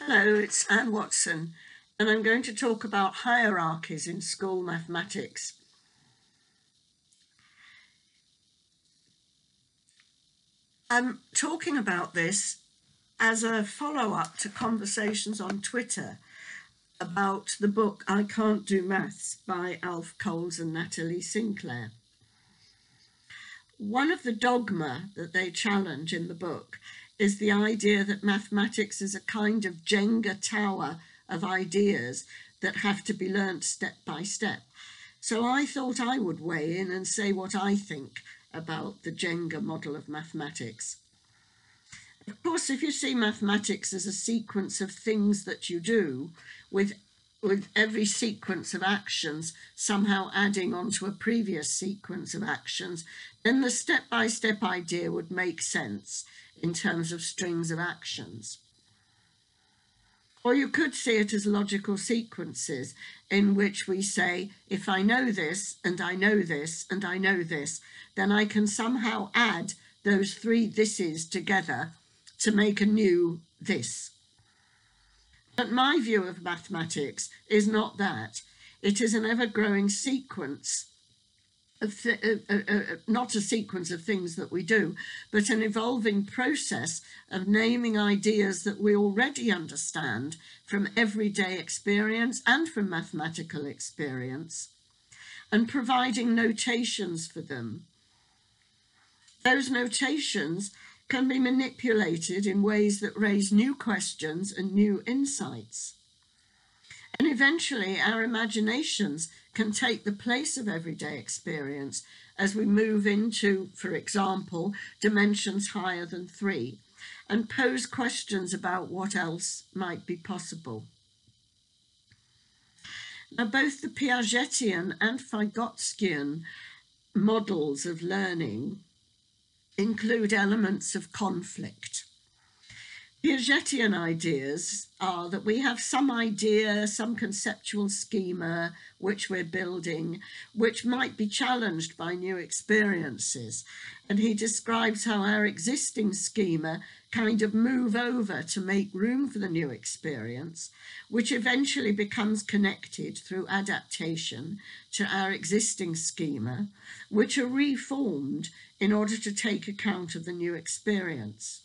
Hello, it's Anne Watson, and I'm going to talk about hierarchies in school mathematics. I'm talking about this as a follow-up to conversations on Twitter about the book I Can't Do Maths by Alf Coles and Natalie Sinclair. One of the dogma that they challenge in the book is the idea that mathematics is a kind of Jenga tower of ideas that have to be learnt step by step. So I thought I would weigh in and say what I think about the Jenga model of mathematics. Of course, if you see mathematics as a sequence of things that you do, with every sequence of actions somehow adding onto a previous sequence of actions, then the step-by-step idea would make sense in terms of strings of actions. Or you could see it as logical sequences in which we say, if I know this, and I know this, and I know this, then I can somehow add those three thises together to make a new this. But my view of mathematics is not that. It is an ever-growing sequence of not a sequence of things that we do, but an evolving process of naming ideas that we already understand from everyday experience and from mathematical experience, and providing notations for them. Those notations can be manipulated in ways that raise new questions and new insights. And eventually our imaginations can take the place of everyday experience as we move into, for example, dimensions higher than 3, and pose questions about what else might be possible. Now, both the Piagetian and Vygotskian models of learning include elements of conflict. Piagetian ideas are that we have some idea, some conceptual schema which we're building, which might be challenged by new experiences. And he describes how our existing schema kind of move over to make room for the new experience, which eventually becomes connected through adaptation to our existing schema, which are reformed in order to take account of the new experience.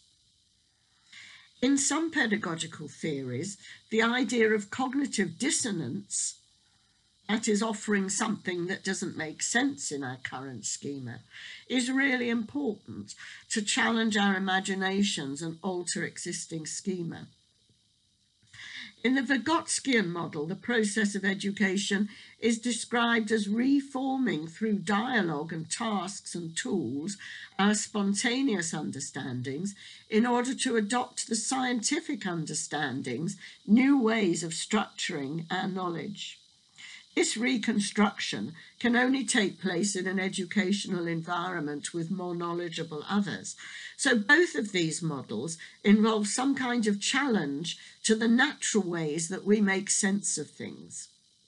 In some pedagogical theories, the idea of cognitive dissonance, that is offering something that doesn't make sense in our current schema, is really important to challenge our imaginations and alter existing schema. In the Vygotskian model, the process of education is described as reforming through dialogue and tasks and tools our spontaneous understandings in order to adopt the scientific understandings, new ways of structuring our knowledge. This reconstruction can only take place in an educational environment with more knowledgeable others. So both of these models involve some kind of challenge to the natural ways that we make sense of things.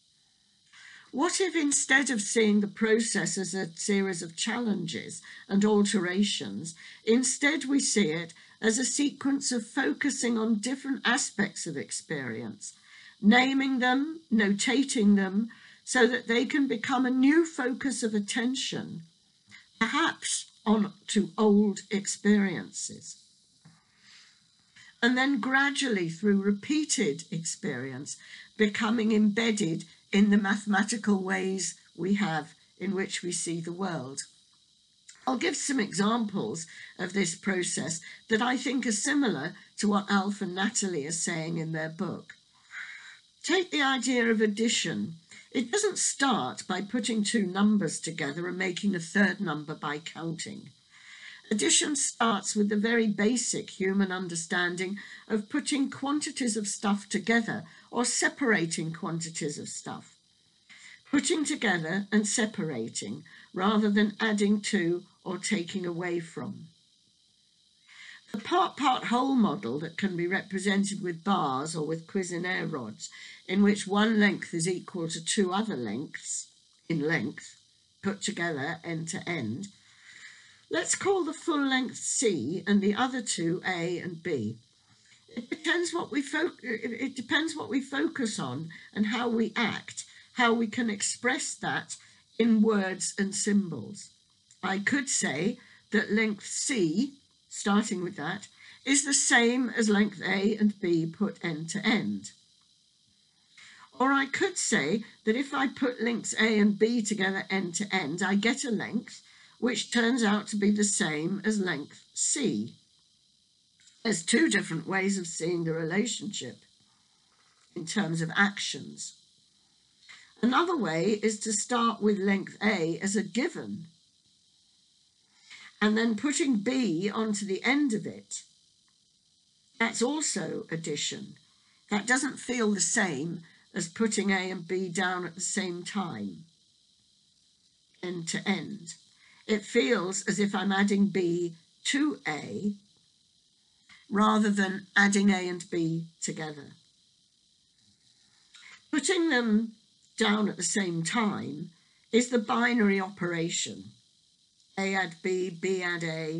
What if instead of seeing the process as a series of challenges and alterations, instead we see it as a sequence of focusing on different aspects of experience, naming them, notating them, so that they can become a new focus of attention, perhaps on to old experiences. And then gradually, through repeated experience, becoming embedded in the mathematical ways we have in which we see the world. I'll give some examples of this process that I think are similar to what Alf and Natalie are saying in their book. Take the idea of addition. It doesn't start by putting two numbers together and making a third number by counting. Addition starts with the very basic human understanding of putting quantities of stuff together or separating quantities of stuff. Putting together and separating rather than adding to or taking away from. The part-part-whole model that can be represented with bars or with Cuisenaire rods, in which one length is equal to two other lengths in length, put together end to end. Let's call the full length C and the other two A and B. It depends what we it depends what we focus on and how we act, how we can express that in words and symbols. I could say that length C, starting with that, is the same as length A and B put end to end. Or I could say that if I put lengths A and B together end to end, I get a length which turns out to be the same as length C. There's two different ways of seeing the relationship in terms of actions. Another way is to start with length A as a given and then putting B onto the end of it. That's also addition. That doesn't feel the same as putting A and B down at the same time, end to end. It feels as if I'm adding B to A rather than adding A and B together. Putting them down at the same time is the binary operation. A add B, B add A.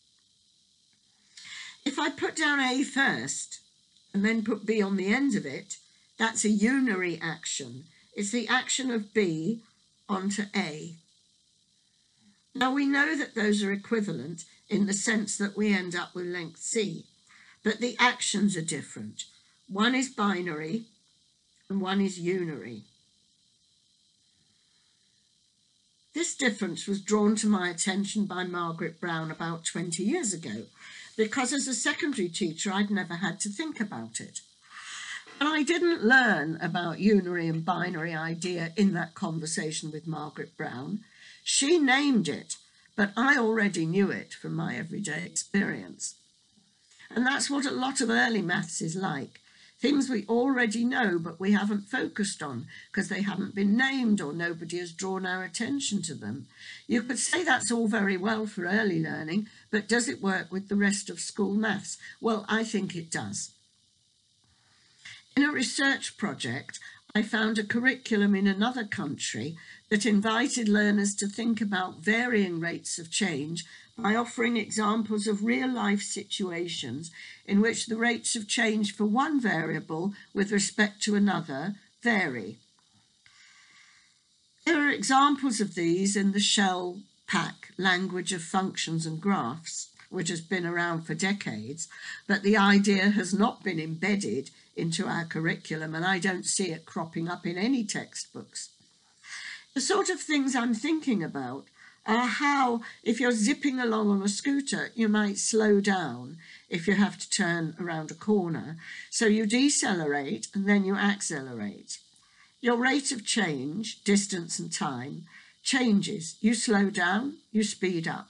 If I put down A first and then put B on the end of it, that's a unary action. It's the action of B onto A. Now we know that those are equivalent in the sense that we end up with length C, but the actions are different. One is binary and one is unary. This difference was drawn to my attention by Margaret Brown about 20 years ago, because as a secondary teacher, I'd never had to think about it. And I didn't learn about unary and binary idea in that conversation with Margaret Brown. She named it, but I already knew it from my everyday experience. And that's what a lot of early maths is like. Things we already know, but we haven't focused on because they haven't been named or nobody has drawn our attention to them. You could say that's all very well for early learning, but does it work with the rest of school maths? Well, I think it does. In a research project, I found a curriculum in another country that invited learners to think about varying rates of change by offering examples of real-life situations in which the rates of change for one variable with respect to another vary. There are examples of these in the Shell-Pack language of functions and graphs, which has been around for decades, but the idea has not been embedded into our curriculum, and I don't see it cropping up in any textbooks. The sort of things I'm thinking about are how, if you're zipping along on a scooter, you might slow down if you have to turn around a corner. So you decelerate and then you accelerate. Your rate of change, distance and time, changes. You slow down, you speed up.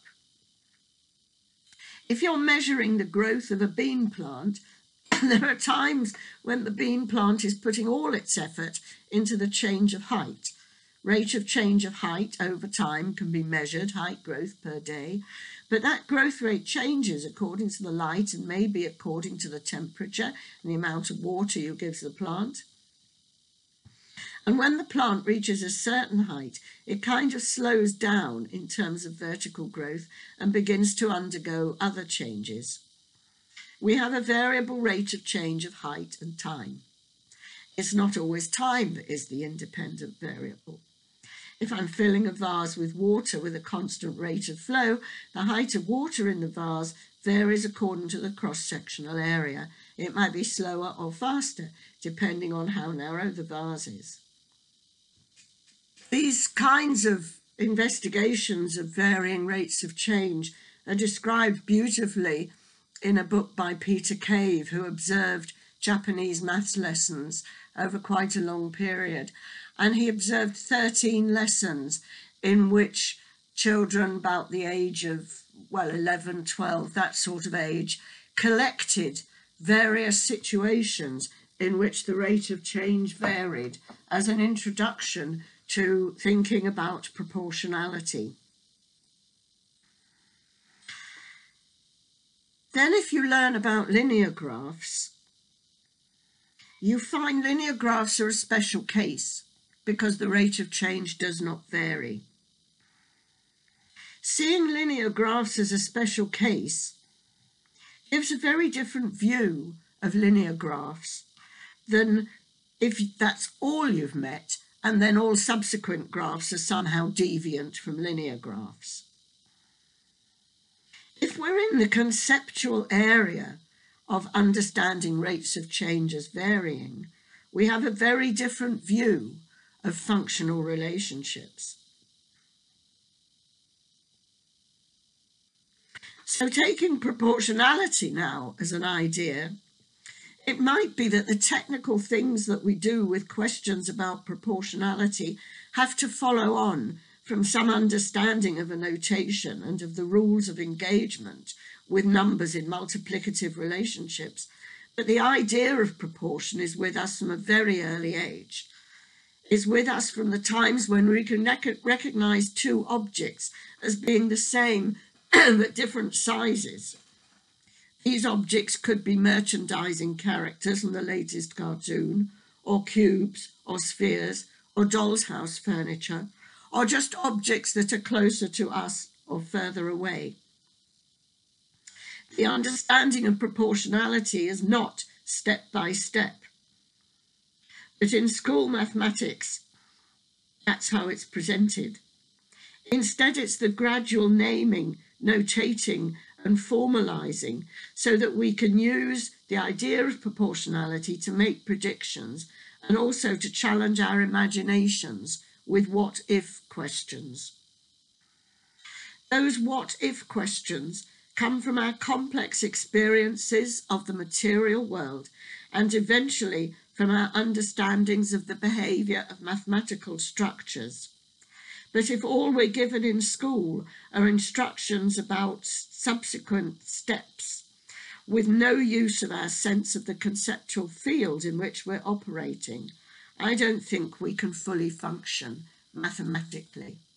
If you're measuring the growth of a bean plant, there are times when the bean plant is putting all its effort into the change of height. Rate of change of height over time can be measured, height growth per day, but that growth rate changes according to the light and maybe according to the temperature and the amount of water you give to the plant. And when the plant reaches a certain height, it kind of slows down in terms of vertical growth and begins to undergo other changes. We have a variable rate of change of height and time. It's not always time that is the independent variable. If I'm filling a vase with water with a constant rate of flow, the height of water in the vase varies according to the cross-sectional area. It might be slower or faster, depending on how narrow the vase is. These kinds of investigations of varying rates of change are described beautifully in a book by Peter Cave, who observed Japanese maths lessons over quite a long period. And he observed 13 lessons in which children about the age of, 11, 12, that sort of age, collected various situations in which the rate of change varied as an introduction to thinking about proportionality. Then if you learn about linear graphs, you find linear graphs are a special case because the rate of change does not vary. Seeing linear graphs as a special case gives a very different view of linear graphs than if that's all you've met, and then all subsequent graphs are somehow deviant from linear graphs. If we're in the conceptual area of understanding rates of change as varying, we have a very different view of functional relationships. So taking proportionality now as an idea, it might be that the technical things that we do with questions about proportionality have to follow on from some understanding of a notation and of the rules of engagement with numbers in multiplicative relationships. But the idea of proportion is with us from a very early age. Is with us from the times when we can recognize two objects as being the same but different sizes. These objects could be merchandising characters from the latest cartoon, or cubes, or spheres, or doll's house furniture, or just objects that are closer to us or further away. The understanding of proportionality is not step by step. But in school mathematics, that's how it's presented. Instead, it's the gradual naming, notating, and formalizing so that we can use the idea of proportionality to make predictions and also to challenge our imaginations with what-if questions. Those what-if questions come from our complex experiences of the material world and eventually from our understandings of the behavior of mathematical structures. But if all we're given in school are instructions about subsequent steps, with no use of our sense of the conceptual field in which we're operating, I don't think we can fully function mathematically.